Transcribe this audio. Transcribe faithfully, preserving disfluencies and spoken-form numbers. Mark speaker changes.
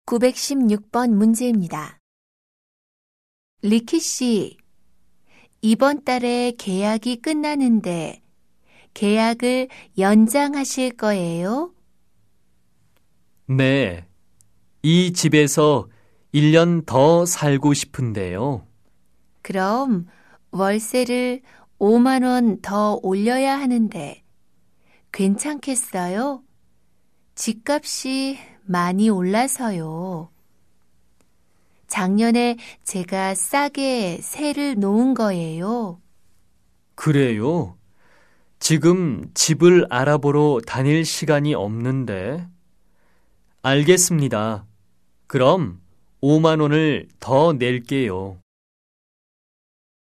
Speaker 1: 구백십육 번 문제입니다. 리키 씨, 이번 달에 계약이 끝나는데 계약을 연장하실 거예요?
Speaker 2: 네, 이 집에서 일 년 더 살고 싶은데요.
Speaker 1: 그럼 월세를 오만 원 더 올려야 하는데 괜찮겠어요? 집값이 많이 올라서요. 작년에 제가 싸게 세를 놓은 거예요.
Speaker 2: 그래요? 지금 집을 알아보러 다닐 시간이 없는데. 알겠습니다. 그럼 오만 원을 더 낼게요.